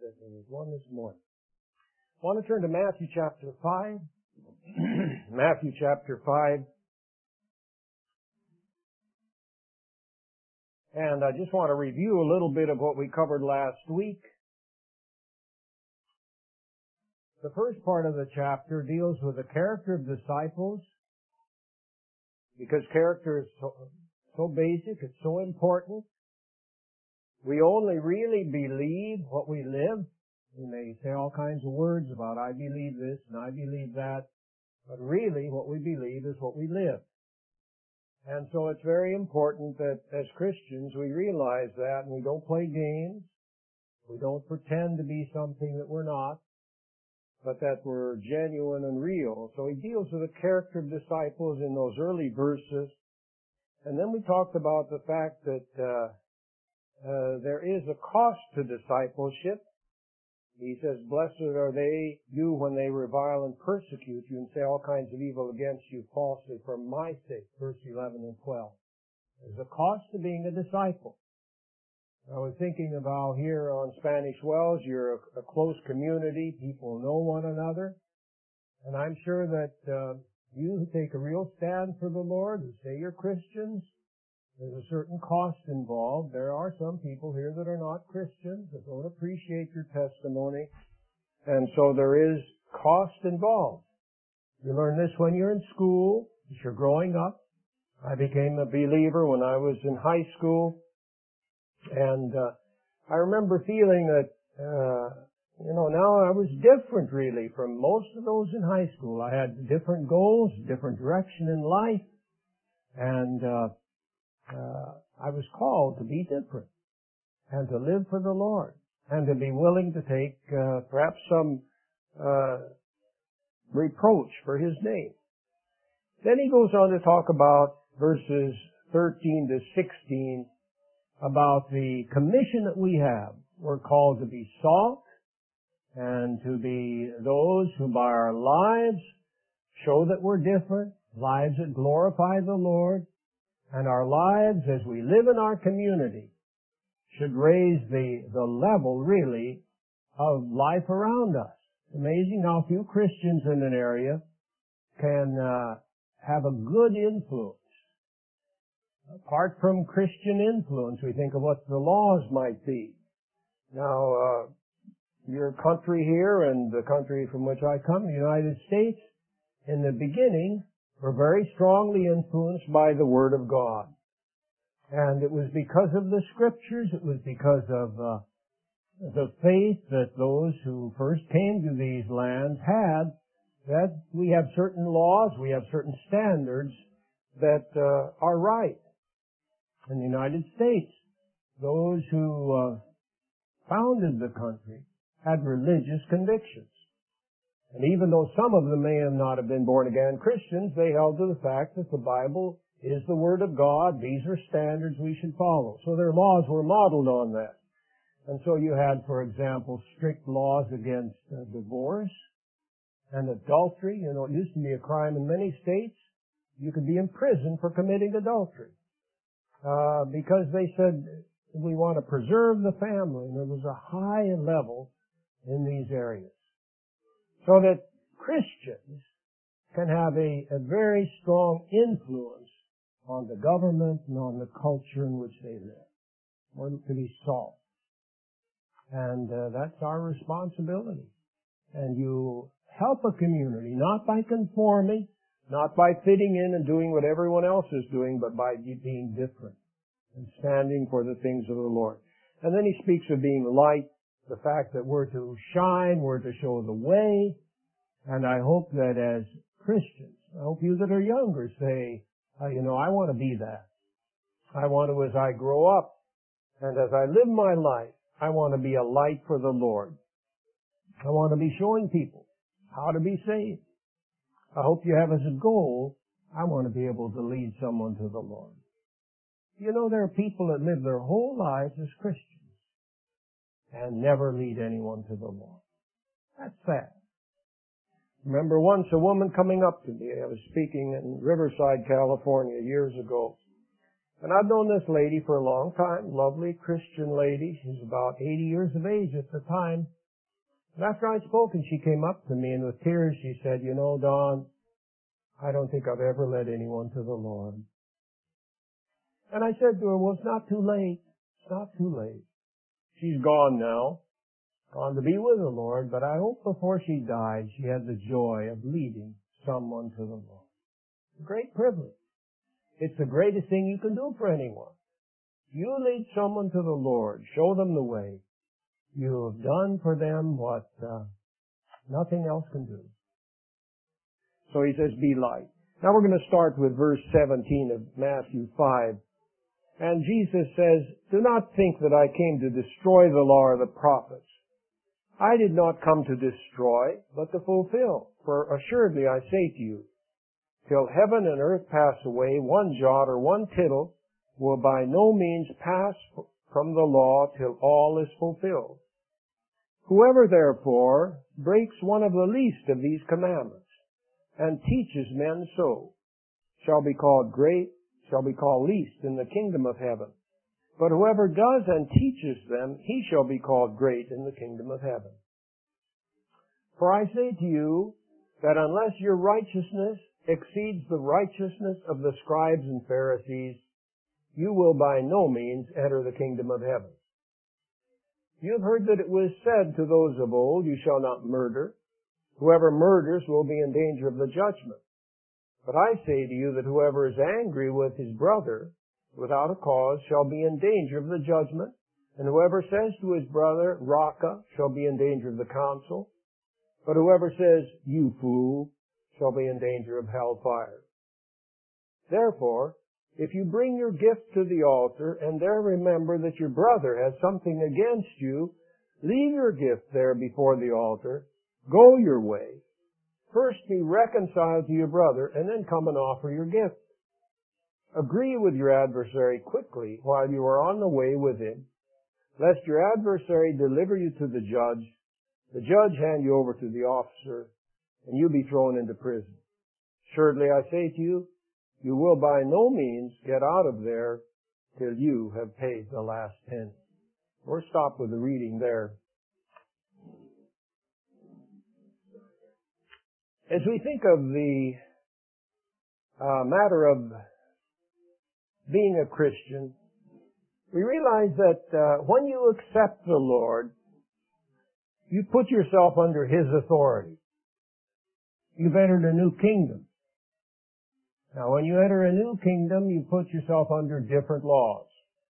There's one this morning. I want to turn to Matthew chapter 5. Matthew chapter 5. And I just want to review a little bit of what we covered last week. The first part of the chapter deals with the character of disciples, because character is so basic, it's so important. We only really believe what we live. We may say all kinds of words about I believe this and I believe that, but really what we believe is what we live. And so it's very important that as Christians we realize that, and we don't play games. We don't pretend to be something that we're not, but that we're genuine and real. So he deals with the character of disciples in those early verses. And then we talked about the fact that there is a cost to discipleship. He says, blessed are you when they revile and persecute you and say all kinds of evil against you falsely for my sake. Verse 11 and 12. There's a cost to being a disciple. I was thinking about here on Spanish Wells, you're a close community. People know one another. And I'm sure that you who take a real stand for the Lord, who say you're Christians, there's a certain cost involved. There are some people here that are not Christians, that don't appreciate your testimony. And so there is cost involved. You learn this when you're in school, as you're growing up. I became a believer when I was in high school. And I remember feeling that, now I was different really from most of those in high school. I had different goals, different direction in life. And I was called to be different and to live for the Lord and to be willing to take perhaps some reproach for His name. Then he goes on to talk about verses 13 to 16 about the commission that we have. We're called to be salt and to be those who by our lives show that we're different, lives that glorify the Lord. And our lives, as we live in our community, should raise the level, really, of life around us. Amazing how few Christians in an area can have a good influence. Apart from Christian influence, we think of what the laws might be. Now, your country here and the country from which I come, the United States, in the beginning, were very strongly influenced by the Word of God. And it was because of the Scriptures, it was because of the faith that those who first came to these lands had, that we have certain laws, we have certain standards that are right. In the United States, those who founded the country had religious convictions. And even though some of them may not have been born-again Christians, they held to the fact that the Bible is the Word of God. These are standards we should follow. So their laws were modeled on that. And so you had, for example, strict laws against divorce and adultery. It used to be a crime in many states. You could be imprisoned for committing adultery. Because they said, we want to preserve the family. And there was a high level in these areas. So that Christians can have a very strong influence on the government and on the culture in which they live. We're to be salt. And that's our responsibility. And you help a community, not by conforming, not by fitting in and doing what everyone else is doing, but by being different and standing for the things of the Lord. And then he speaks of being light, the fact that we're to shine, we're to show the way. And I hope that as Christians, I hope you that are younger say, I want to be that. I want to, as I grow up and as I live my life, I want to be a light for the Lord. I want to be showing people how to be saved. I hope you have as a goal, I want to be able to lead someone to the Lord. There are people that live their whole lives as Christians and never lead anyone to the Lord. That's sad. Remember once a woman coming up to me. I was speaking in Riverside, California years ago. And I've known this lady for a long time, lovely Christian lady. She's about 80 years of age at the time. After I'd spoken, she came up to me and with tears she said, "You know, Don, I don't think I've ever led anyone to the Lord." And I said to her, "Well, it's not too late. It's not too late." She's gone now, gone to be with the Lord, but I hope before she died she had the joy of leading someone to the Lord. It's a great privilege. It's the greatest thing you can do for anyone. You lead someone to the Lord, show them the way. You have done for them what nothing else can do. So he says, be light. Now we're going to start with verse 17 of Matthew 5. And Jesus says, "Do not think that I came to destroy the law or the prophets. I did not come to destroy, but to fulfill. For assuredly I say to you, till heaven and earth pass away, one jot or one tittle will by no means pass from the law till all is fulfilled. Whoever therefore breaks one of the least of these commandments and teaches men so shall be called least in the kingdom of heaven. But whoever does and teaches them, he shall be called great in the kingdom of heaven. For I say to you that unless your righteousness exceeds the righteousness of the scribes and Pharisees, you will by no means enter the kingdom of heaven. You have heard that it was said to those of old, you shall not murder. Whoever murders will be in danger of the judgment. But I say to you that whoever is angry with his brother without a cause shall be in danger of the judgment, and whoever says to his brother, Raca, shall be in danger of the council. But whoever says, you fool, shall be in danger of hellfire. Therefore, if you bring your gift to the altar, and there remember that your brother has something against you, leave your gift there before the altar, go your way. First be reconciled to your brother, and then come and offer your gift. Agree with your adversary quickly while you are on the way with him, lest your adversary deliver you to the judge hand you over to the officer, and you be thrown into prison. Assuredly I say to you, you will by no means get out of there till you have paid the last penny. We'll stop with the reading there. As we think of the matter of being a Christian, we realize that when you accept the Lord, you put yourself under His authority. You've entered a new kingdom. Now, when you enter a new kingdom, you put yourself under different laws.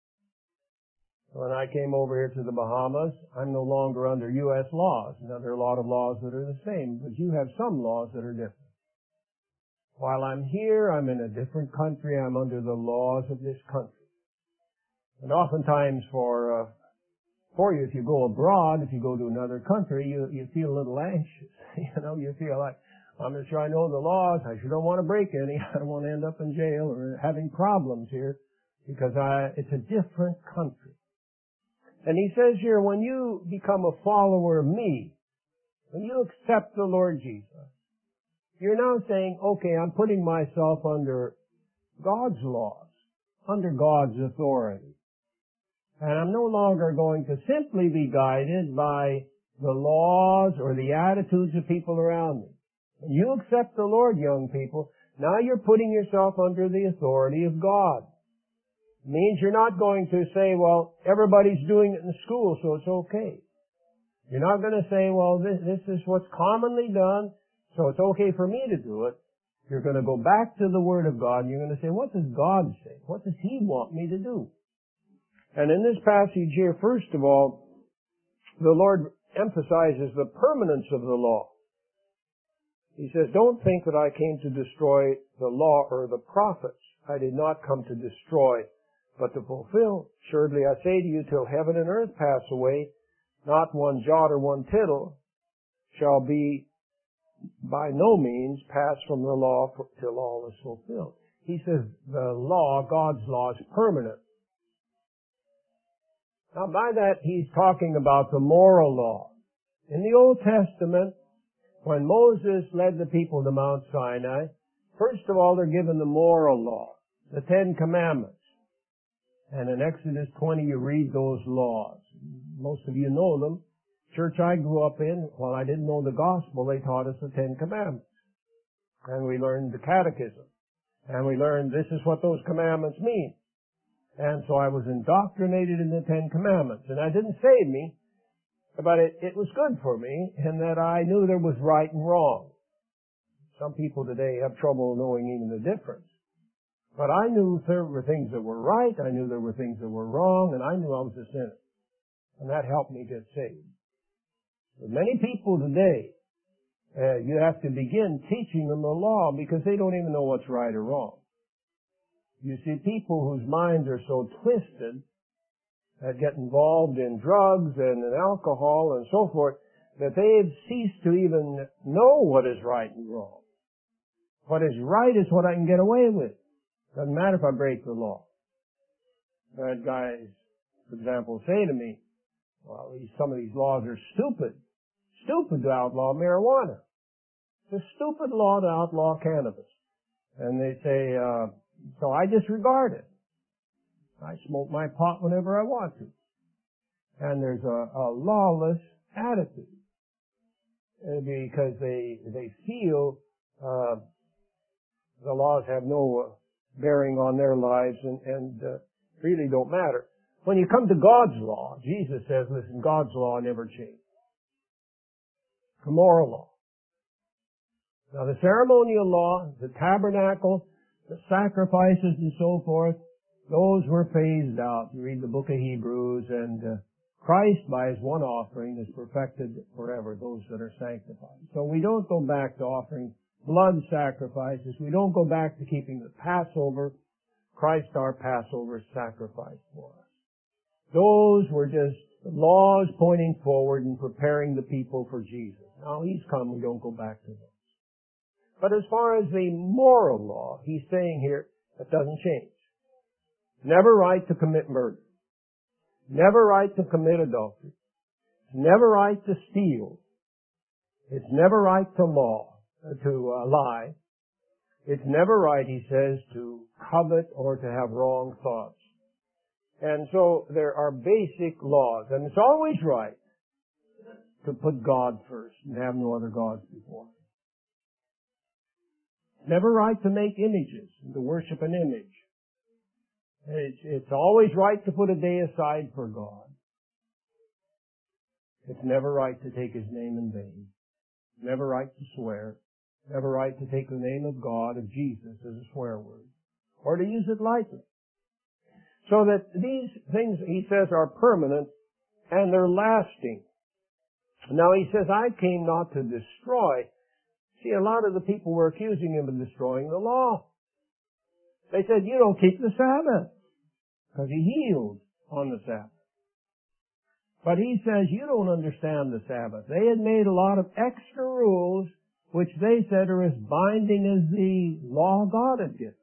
When I came over here to the Bahamas, I'm no longer under U.S. laws. Now, there are a lot of laws that are the same, but you have some laws that are different. While I'm here, I'm in a different country. I'm under the laws of this country. And oftentimes for you, if you go abroad, if you go to another country, you feel a little anxious. You feel like, I'm not sure I know the laws. I sure don't want to break any. I don't want to end up in jail or having problems here because it's a different country. And he says here, when you become a follower of me, when you accept the Lord Jesus, you're now saying, okay, I'm putting myself under God's laws, under God's authority. And I'm no longer going to simply be guided by the laws or the attitudes of people around me. When you accept the Lord, young people, now you're putting yourself under the authority of God. It means you're not going to say, well, everybody's doing it in school, so it's okay. You're not going to say, well, this is what's commonly done, so it's okay for me to do it. You're going to go back to the Word of God, and you're going to say, what does God say? What does He want me to do? And in this passage here, first of all, the Lord emphasizes the permanence of the law. He says, don't think that I came to destroy the law or the prophets. I did not come to destroy, but to fulfill. Assuredly I say to you, till heaven and earth pass away, not one jot or one tittle shall be by no means pass from the law till all is fulfilled. He says the law, God's law, is permanent. Now by that he's talking about the moral law. In the Old Testament, when Moses led the people to Mount Sinai, first of all they're given the moral law, the 10 Commandments. And in Exodus 20 you read those laws. Most of you know them. church I grew up in, while I didn't know the gospel, they taught us the Ten Commandments. And we learned the catechism. And we learned this is what those commandments mean. And so I was indoctrinated in the Ten Commandments. And that didn't save me, but it was good for me in that I knew there was right and wrong. Some people today have trouble knowing even the difference. But I knew there were things that were right, I knew there were things that were wrong, and I knew I was a sinner. And that helped me get saved. But many people today, you have to begin teaching them the law because they don't even know what's right or wrong. You see people whose minds are so twisted that get involved in drugs and in alcohol and so forth that they've ceased to even know what is right and wrong. What is right is what I can get away with. Doesn't matter if I break the law. I had guys, for example, say to me, well, some of these laws are stupid. Stupid to outlaw marijuana. It's a stupid law to outlaw cannabis. And they say, so I disregard it. I smoke my pot whenever I want to. And there's a lawless attitude. Because they feel the laws have no bearing on their lives and really don't matter. When you come to God's law, Jesus says, listen, God's law never changed. The moral law. Now the ceremonial law, the tabernacle, the sacrifices and so forth, those were phased out. You read the book of Hebrews, and Christ, by His one offering, is perfected forever, those that are sanctified. So we don't go back to offering blood sacrifices. We don't go back to keeping the Passover. Christ, our Passover, sacrificed for us. Those were just laws pointing forward and preparing the people for Jesus. Now He's come, we don't go back to those. But as far as the moral law, He's saying here, that doesn't change. Never right to commit murder. Never right to commit adultery. Never right to steal. It's never right to lie. It's never right, He says, to covet or to have wrong thoughts. And so there are basic laws, and it's always right to put God first and have no other gods before Him. It's never right to make images and to worship an image. It's always right to put a day aside for God. It's never right to take His name in vain. Never right to swear. Never right to take the name of God, of Jesus, as a swear word. Or to use it lightly. So that these things, He says, are permanent and they're lasting. Now He says, I came not to destroy. See, a lot of the people were accusing Him of destroying the law. They said, you don't keep the Sabbath. Because He healed on the Sabbath. But He says, you don't understand the Sabbath. They had made a lot of extra rules which they said are as binding as the law God had given.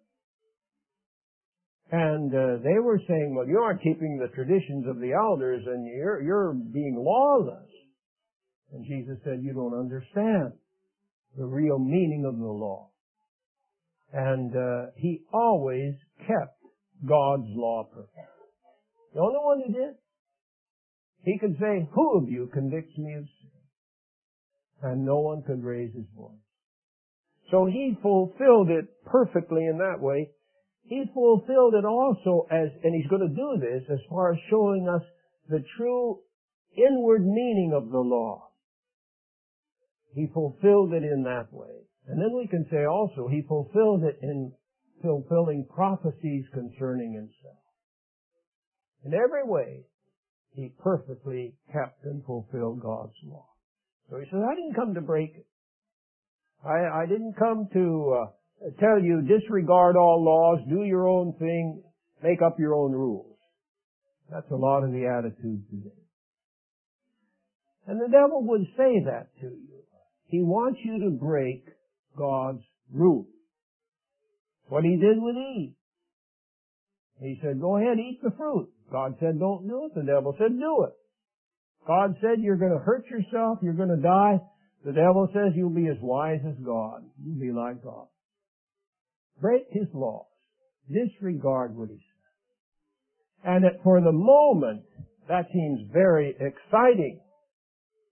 And they were saying, well, you aren't keeping the traditions of the elders and you're being lawless. And Jesus said, you don't understand the real meaning of the law. And He always kept God's law perfect. The only one who did. He could say, who of you convicts me of sin? And no one could raise his voice. So He fulfilled it perfectly in that way. He fulfilled it also and He's going to do this as far as showing us the true inward meaning of the law. He fulfilled it in that way. And then we can say also He fulfilled it in fulfilling prophecies concerning Himself. In every way, He perfectly kept and fulfilled God's law. So He says, I didn't come to break it. I didn't come to tell you disregard all laws, do your own thing, make up your own rules. That's a lot of the attitude today. And the devil would say that to you. He wants you to break God's rules. What He did with Eve. He said, go ahead, eat the fruit. God said, don't do it. The devil said, do it. God said, you're going to hurt yourself, you're going to die. The devil says, you'll be as wise as God. You'll be like God. Break His laws. Disregard what He said. And for the moment, that seems very exciting.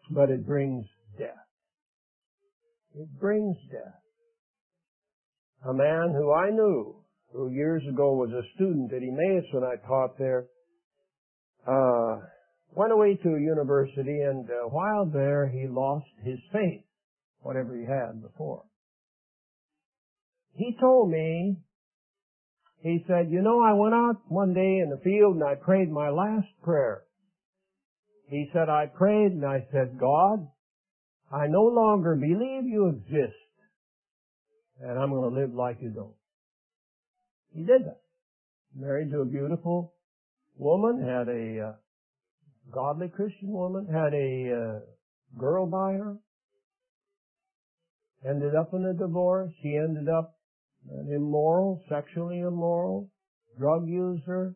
but it brings death. It brings death. A man who I knew, who years ago was a student at Emmaus when I taught there, went away to a university, and while there he lost his faith, whatever he had before. He told me, he said, you know, I went out one day in the field and I prayed my last prayer. He said, I prayed and I said, God, I no longer believe you exist, and I'm going to live like you don't. He did that. Married to a beautiful woman, had a godly Christian woman, had a girl by her, ended up in a divorce. She ended up an immoral, sexually immoral, drug user,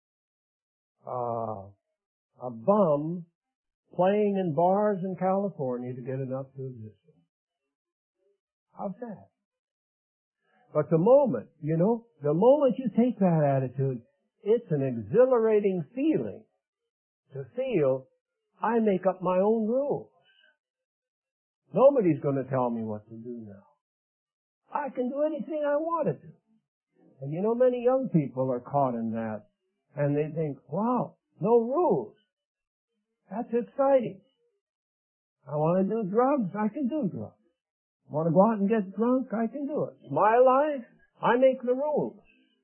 a bum, playing in bars in California to get enough to exist. How sad. But the moment you take that attitude, it's an exhilarating feeling to feel I make up my own rules. Nobody's going to tell me what to do now. I can do anything I want to do. And you know, many young people are caught in that. And they think, wow, no rules. That's exciting. I want to do drugs, I can do drugs. Want to go out and get drunk, I can do it. It's my life, I make the rules.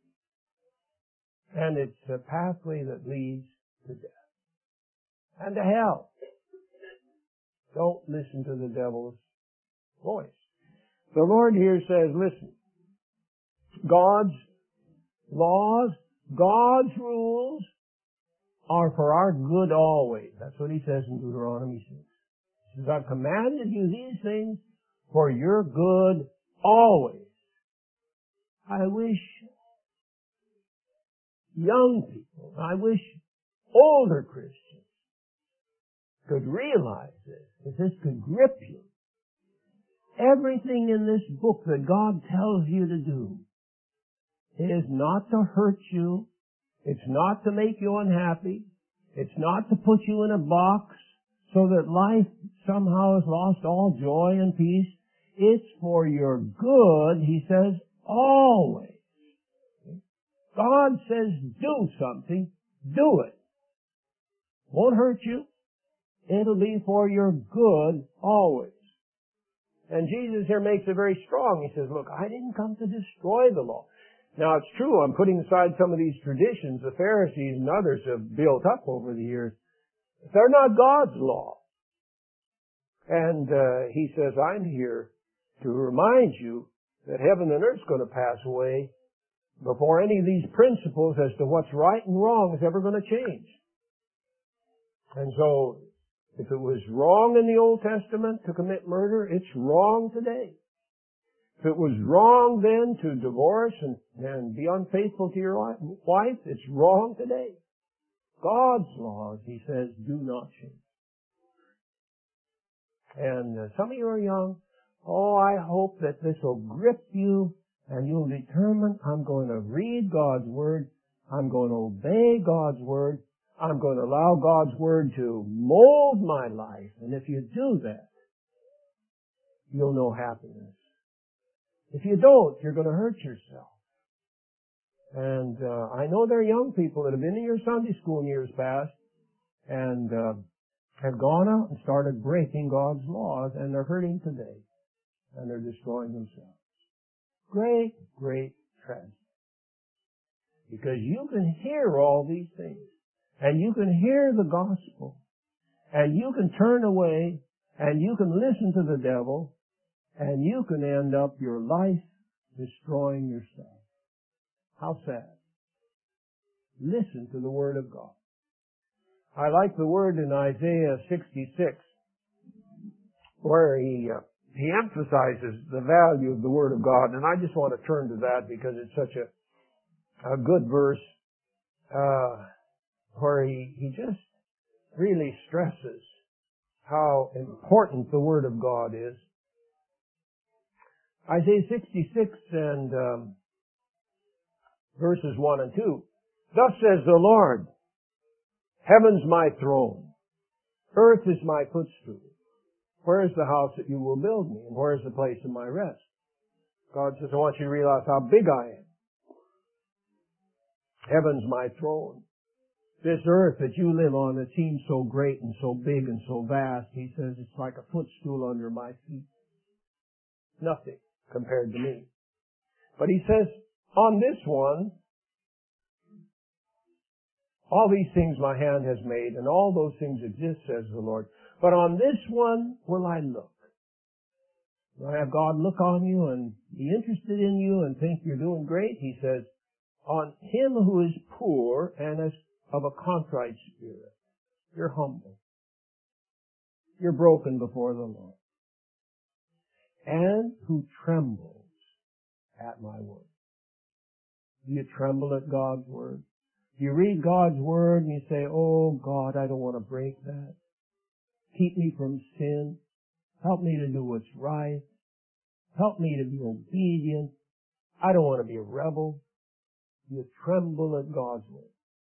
And it's a pathway that leads to death. And to hell. Don't listen to the devil's voice. The Lord here says, listen, God's laws, God's rules are for our good always. That's what he says in Deuteronomy 6. He says, I've commanded you these things for your good always. I wish young people, I wish older Christians could realize this, that this could grip you. Everything in this book that God tells you to do is not to hurt you. It's not to make you unhappy. It's not to put you in a box so that life somehow has lost all joy and peace. It's for your good, he says, always. God says do something, do it. Won't hurt you. It'll be for your good always. And Jesus here makes it very strong. He says, look, I didn't come to destroy the law. Now, it's true, I'm putting aside some of these traditions the Pharisees and others have built up over the years. They're not God's law. And he says, I'm here to remind you that heaven and earth's going to pass away before any of these principles as to what's right and wrong is ever going to change. And so, if it was wrong in the Old Testament to commit murder, it's wrong today. If it was wrong then to divorce and be unfaithful to your wife, it's wrong today. God's laws, he says, do not change. And some of you are young. Oh, I hope that this will grip you and you'll determine, I'm going to read God's Word. I'm going to obey God's Word. I'm going to allow God's Word to mold my life. And if you do that, you'll know happiness. If you don't, you're going to hurt yourself. And I know there are young people that have been in your Sunday school in years past and have gone out and started breaking God's laws, and they're hurting today. And they're destroying themselves. Great, great tragedy. Because you can hear all these things. And you can hear the gospel. And you can turn away. And you can listen to the devil. And you can end up your life destroying yourself. How sad. Listen to the Word of God. I like the word in Isaiah 66 where he emphasizes the value of the Word of God. And I just want to turn to that because it's such a good verse where he just really stresses how important the Word of God is. Isaiah 66 and verses 1 and 2. Thus says the Lord, heaven's my throne, Earth is my footstool. Where is the house that you will build me? And where is the place of my rest? God says, I want you to realize how big I am. Heaven's my throne. This earth that you live on that seems so great and so big and so vast, he says, it's like a footstool under my feet. Nothing compared to me. But he says, on this one, all these things my hand has made, and all those things exist, says the Lord. But on this one will I look. Will I have God look on you and be interested in you and think you're doing great? He says, on him who is poor and is of a contrite spirit. You're humble. You're broken before the Lord. And who trembles at my word. Do you tremble at God's word? Do you read God's word and you say, oh God, I don't want to break that. Keep me from sin. Help me to do what's right. Help me to be obedient. I don't want to be a rebel. You tremble at God's word.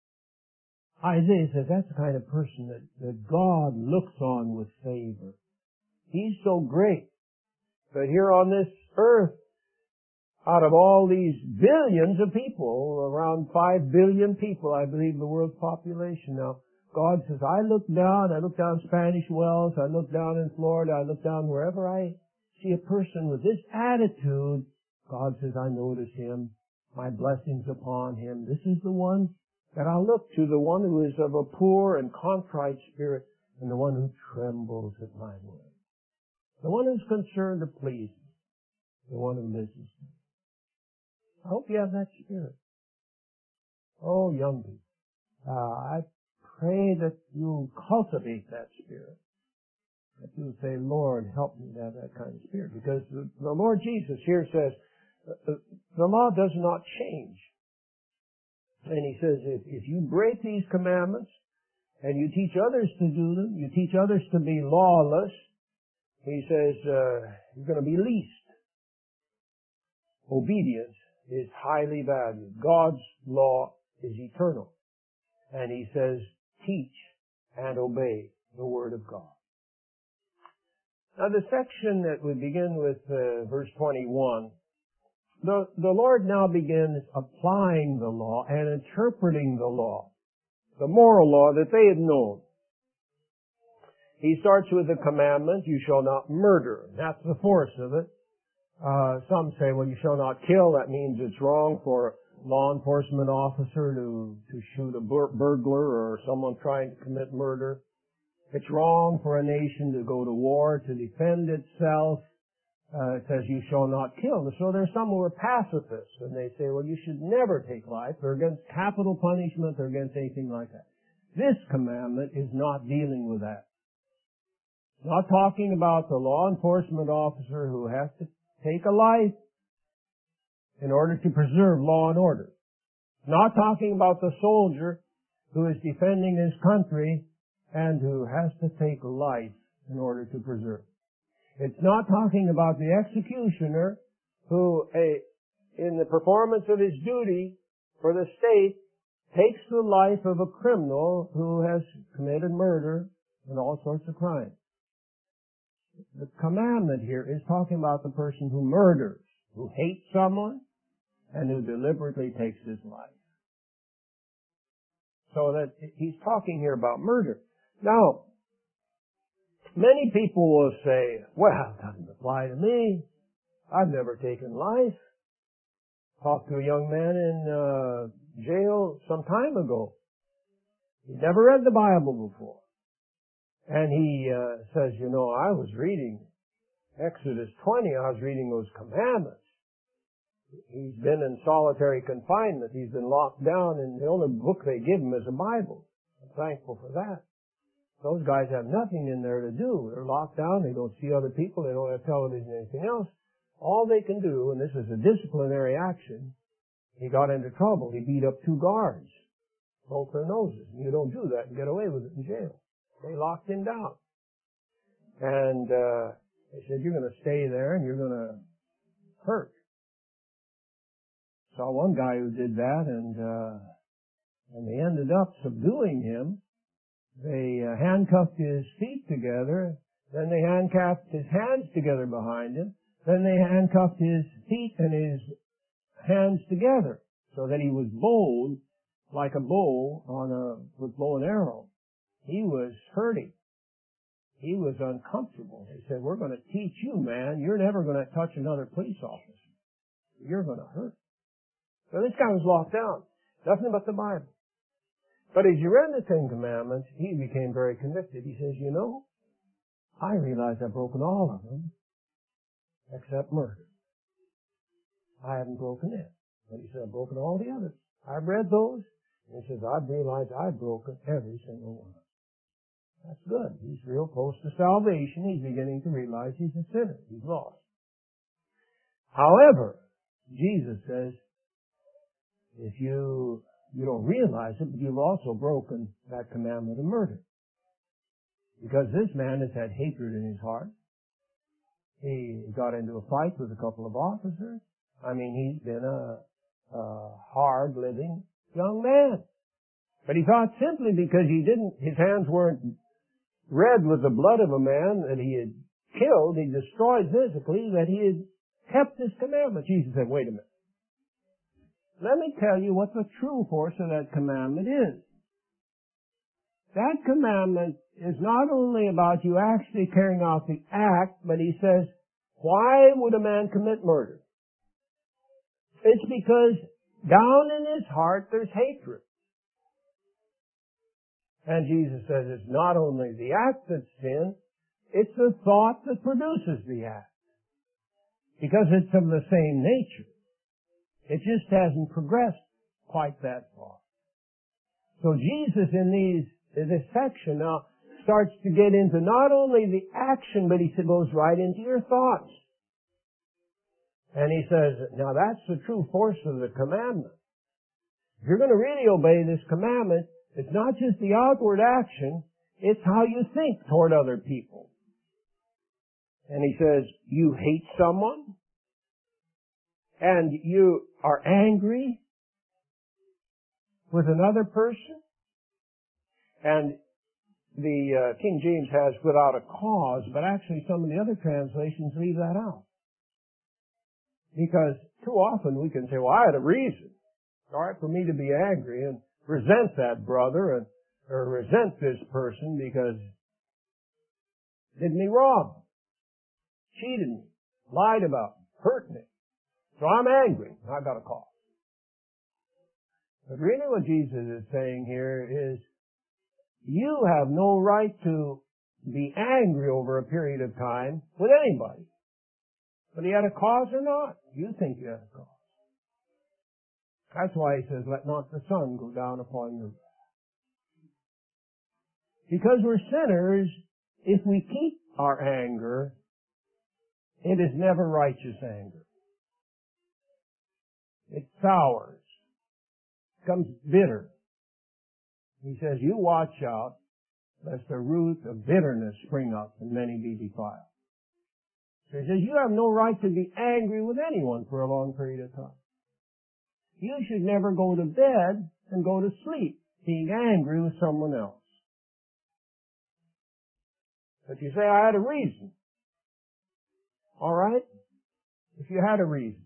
Isaiah says that's the kind of person that God looks on with favor. He's so great. But here on this earth, out of all these billions of people, around 5 billion people, I believe, the world's population now, God says, I look down Spanish Wells, I look down in Florida, I look down wherever I see a person with this attitude, God says, I notice him, my blessings upon him. This is the one that I'll look to, the one who is of a poor and contrite spirit, and the one who trembles at my word. The one who's concerned to please me, the one who listens to me. I hope you have that spirit. Oh, young people, I pray that you cultivate that spirit. That you say, Lord, help me to have that kind of spirit. Because the Lord Jesus here says, the law does not change. And he says, if you break these commandments, and you teach others to do them, you teach others to be lawless, he says, you're going to be least. Obedience is highly valued. God's law is eternal. And he says, teach and obey the word of God. Now the section that we begin with, verse 21, the Lord now begins applying the law and interpreting the law, the moral law that they had known. He starts with the commandment, you shall not murder. That's the force of it. Some say, well, you shall not kill. That means it's wrong for a law enforcement officer to shoot a burglar or someone trying to commit murder. It's wrong for a nation to go to war to defend itself. It says you shall not kill. So there's some who are pacifists, and they say, well, you should never take life. They're against capital punishment. They're against anything like that. This commandment is not dealing with that. It's not talking about the law enforcement officer who has to take a life in order to preserve law and order. It's not talking about the soldier who is defending his country and who has to take life in order to preserve. It's not talking about the executioner who, in the performance of his duty for the state, takes the life of a criminal who has committed murder and all sorts of crimes. The commandment here is talking about the person who murders, who hates someone, and who deliberately takes his life. So that he's talking here about murder. Now, many people will say, well, it doesn't apply to me. I've never taken life. Talked to a young man in jail some time ago. He'd never read the Bible before. And he says, I was reading Exodus 20. I was reading those commandments. He's been in solitary confinement. He's been locked down, and the only book they give him is a Bible. I'm thankful for that. Those guys have nothing in there to do. They're locked down. They don't see other people. They don't have television or anything else. All they can do, and this is a disciplinary action, he got into trouble. He beat up 2 guards, broke their noses. You don't do that and get away with it in jail. They locked him down. And they said, you're going to stay there and you're going to hurt. Saw one guy who did that, and they ended up subduing him. They handcuffed his feet together. Then they handcuffed his hands together behind him. Then they handcuffed his feet and his hands together so that he was bowed like a bow with bow and arrow. He was hurting. He was uncomfortable. They said, we're going to teach you, man. You're never going to touch another police officer. You're going to hurt. So this guy was locked down. Nothing but the Bible. But as you read the Ten Commandments, he became very convicted. He says, you know, I realize I've broken all of them except murder. I haven't broken it. But he said, I've broken all the others. I've read those. And he says, I've realized I've broken every single one. That's good. He's real close to salvation. He's beginning to realize he's a sinner. He's lost. However, Jesus says, if you don't realize it, but you've also broken that commandment of murder. Because this man has had hatred in his heart. He got into a fight with a couple of officers. I mean, he's been a hard-living young man. But he thought simply because his hands weren't red with the blood of a man that he had killed, he destroyed physically, that he had kept this commandment. Jesus said, wait a minute. Let me tell you what the true force of that commandment is. That commandment is not only about you actually carrying out the act, but he says, why would a man commit murder? It's because down in his heart there's hatred. And Jesus says it's not only the act that's sin, it's the thought that produces the act. Because it's of the same nature. It just hasn't progressed quite that far. So Jesus in this section now starts to get into not only the action, but he goes right into your thoughts. And he says, now that's the true force of the commandment. If you're going to really obey this commandment, it's not just the outward action, it's how you think toward other people. And he says, you hate someone, and you are angry with another person, and the King James has without a cause, but actually some of the other translations leave that out. Because too often we can say, well, I had a reason, all right, for me to be angry and resent that brother or resent this person because did me wrong, cheated me, lied about me, hurt me. So I'm angry. I've got a cause. But really what Jesus is saying here is you have no right to be angry over a period of time with anybody. But he had a cause or not. You think you had a cause. That's why he says, let not the sun go down upon your wrath. Because we're sinners, if we keep our anger, it is never righteous anger. It sours. Becomes bitter. He says, you watch out lest the root of bitterness spring up and many be defiled. So he says, you have no right to be angry with anyone for a long period of time. You should never go to bed and go to sleep being angry with someone else. But you say, I had a reason. All right? If you had a reason.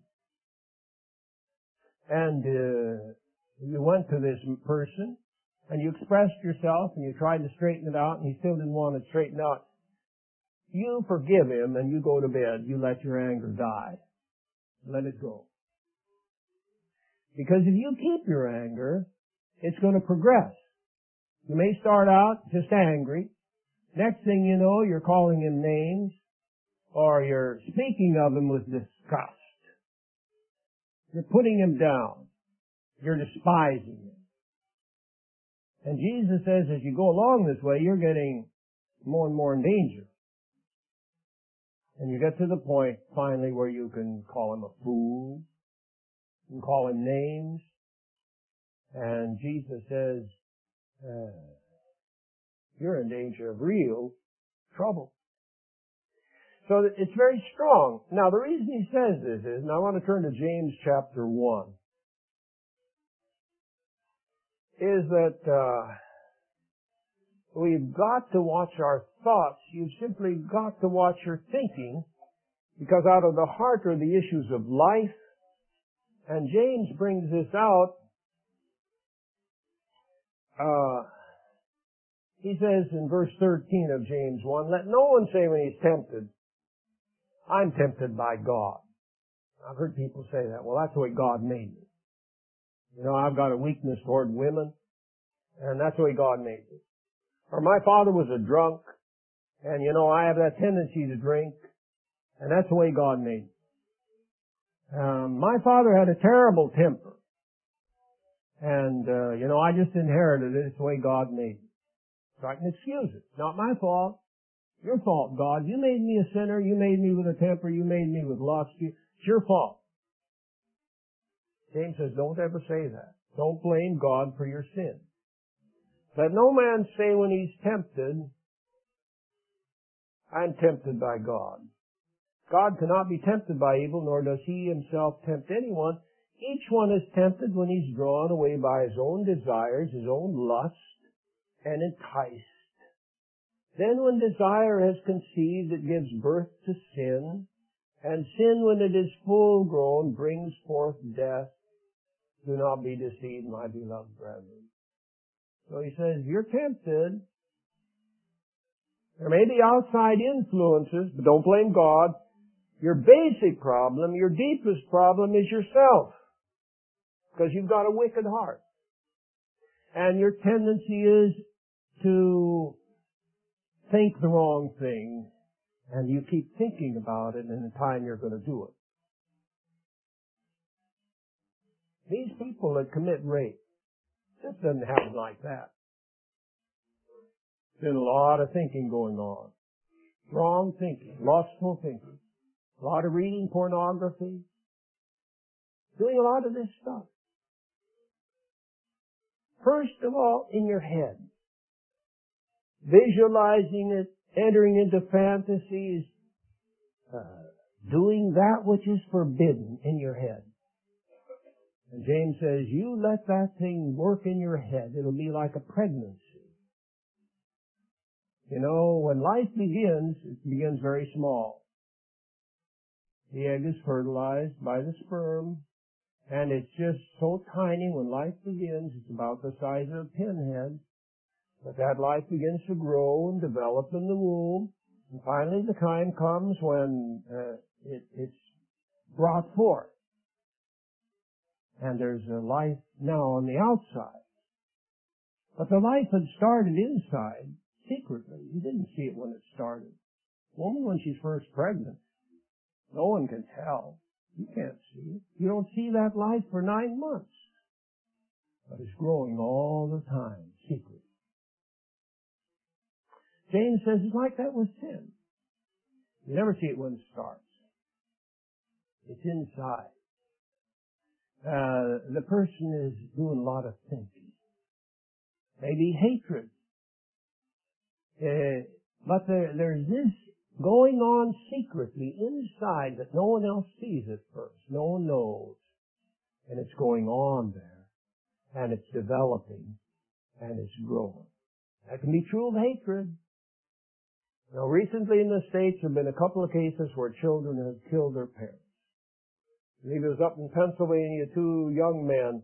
And you went to this person and you expressed yourself and you tried to straighten it out and he still didn't want it straightened out. You forgive him and you go to bed. You let your anger die. Let it go. Because if you keep your anger, it's going to progress. You may start out just angry. Next thing you know, you're calling him names or you're speaking of him with disgust. You're putting him down. You're despising him. And Jesus says as you go along this way, you're getting more and more in danger. And you get to the point finally where you can call him a fool. You can call him names. And Jesus says, you're in danger of real trouble. So it's very strong. Now the reason he says this is, and I want to turn to James chapter 1, is that We've got to watch our thoughts. You've simply got to watch your thinking, because out of the heart are the issues of life. And James brings this out. He says in verse 13 of James 1, let no one say when he's tempted, I'm tempted by God. I've heard people say that. Well, that's the way God made me. You know, I've got a weakness toward women, and that's the way God made me. Or my father was a drunk, and you know, I have that tendency to drink, and that's the way God made me. My father had a terrible temper, and you know, I just inherited it. It's the way God made me. So I can excuse it. Not my fault. Your fault, God. You made me a sinner. You made me with a temper. You made me with lust. It's your fault. James says, don't ever say that. Don't blame God for your sin. Let no man say when he's tempted, I'm tempted by God. God cannot be tempted by evil, nor does he himself tempt anyone. Each one is tempted when he's drawn away by his own desires, his own lust, and enticed. Then when desire has conceived, it gives birth to sin, and sin, when it is full grown, brings forth death. Do not be deceived, my beloved brethren. So he says, you're tempted. There may be outside influences, but don't blame God. Your basic problem, your deepest problem is yourself, because you've got a wicked heart. And your tendency is to think the wrong thing, and you keep thinking about it, and in time you're going to do it. These people that commit rape, this doesn't happen like that. There's been a lot of thinking going on. Wrong thinking, lustful thinking. A lot of reading pornography. Doing a lot of this stuff. First of all, in your head. Visualizing it, entering into fantasies, doing that which is forbidden in your head. And James says, you let that thing work in your head, it'll be like a pregnancy. You know, when life begins, it begins very small. The egg is fertilized by the sperm, and it's just so tiny when life begins, it's about the size of a pinhead. But that life begins to grow and develop in the womb, and finally the time comes when it's brought forth. And there's a life now on the outside. But the life had started inside, secretly. You didn't see it when it started. Only when she's first pregnant. No one can tell. You can't see it. You don't see that life for 9 months. But it's growing all the time, secretly. James says it's like that with sin. You never see it when it starts. It's inside. The person is doing a lot of thinking. Maybe hatred. But there's this going on secretly inside that no one else sees at first. No one knows. And it's going on there. And it's developing. And it's growing. That can be true of hatred. Now, recently in the States, there have been a couple of cases where children have killed their parents. I believe it was up in Pennsylvania, 2 young men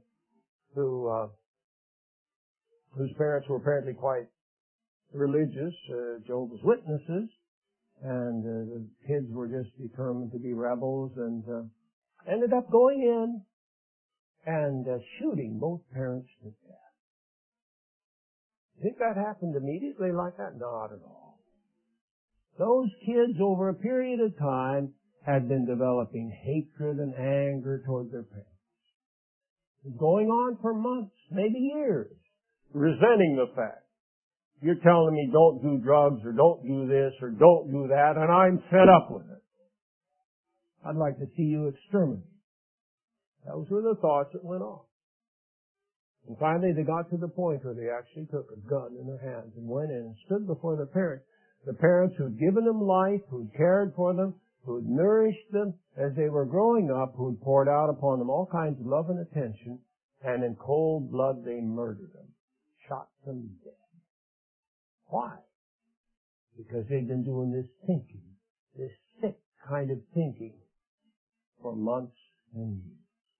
whose parents were apparently quite religious, Jehovah's Witnesses, and the kids were just determined to be rebels, and ended up going in and shooting both parents to death. Think that happened immediately like that? Not at all. Those kids, over a period of time, had been developing hatred and anger toward their parents. It was going on for months, maybe years, resenting the fact. You're telling me don't do drugs or don't do this or don't do that, and I'm fed up with it. I'd like to see you exterminate. Those were the thoughts that went on. And finally they got to the point where they actually took a gun in their hands and went in and stood before their parents. The parents who'd given them life, who'd cared for them, who'd nourished them as they were growing up, who'd poured out upon them all kinds of love and attention, and in cold blood they murdered them, shot them dead. Why? Because they've been doing this thinking, this sick kind of thinking, for months and years.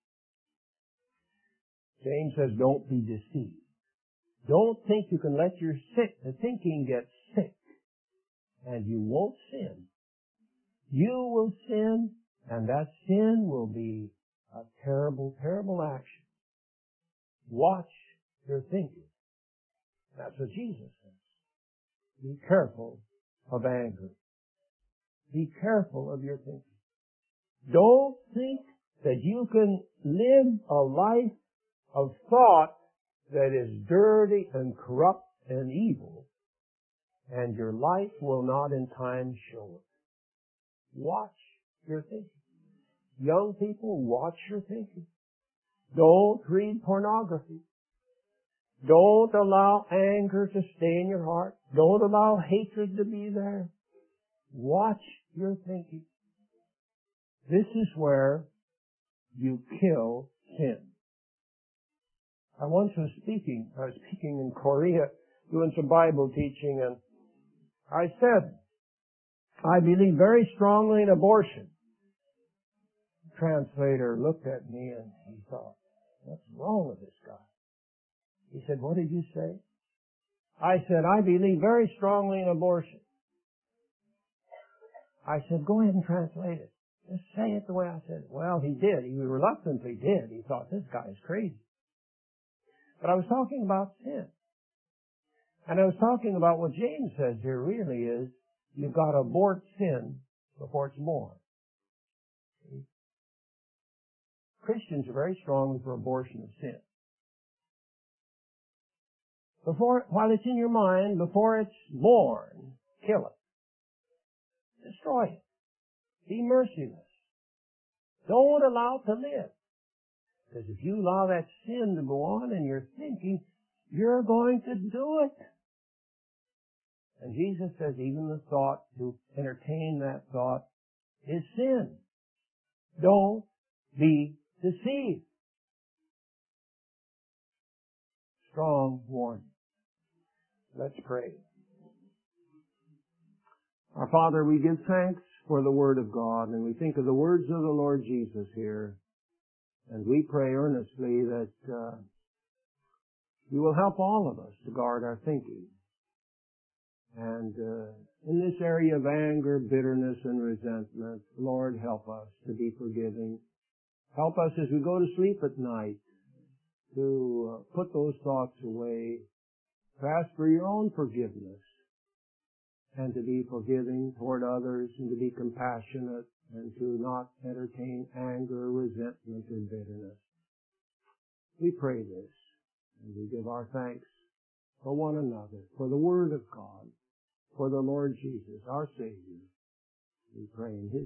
James says, don't be deceived. Don't think you can let your thinking get sick, and you won't sin. You will sin, and that sin will be a terrible, terrible action. Watch your thinking. That's what Jesus says. Be careful of anger. Be careful of your thinking. Don't think that you can live a life of thought that is dirty and corrupt and evil, and your life will not in time show it. Watch your thinking. Young people, watch your thinking. Don't read pornography. Don't allow anger to stay in your heart. Don't allow hatred to be there. Watch your thinking. This is where you kill sin. I once was speaking in Korea, doing some Bible teaching, and I said, I believe very strongly in abortion. The translator looked at me and he thought, what's wrong with this guy? He said, what did you say? I said, I believe very strongly in abortion. I said, go ahead and translate it. Just say it the way I said it. Well, he did. He reluctantly did. He thought, this guy is crazy. But I was talking about sin. And I was talking about what James says here really is, you've got to abort sin before it's born. See? Christians are very strongly for abortion of sin. While it's in your mind, before it's born, kill it. Destroy it. Be merciless. Don't allow it to live. Because if you allow that sin to go on in your thinking, you're going to do it. And Jesus says even the thought to entertain that thought is sin. Don't be deceived. Strong warning. Let's pray. Our Father, we give thanks for the Word of God, and we think of the words of the Lord Jesus here. And we pray earnestly that you will help all of us to guard our thinking. And in this area of anger, bitterness, and resentment, Lord, help us to be forgiving. Help us as we go to sleep at night to put those thoughts away, to ask for your own forgiveness, and to be forgiving toward others, and to be compassionate, and to not entertain anger, resentment, and bitterness. We pray this, and we give our thanks for one another, for the Word of God, for the Lord Jesus, our Savior. We pray in His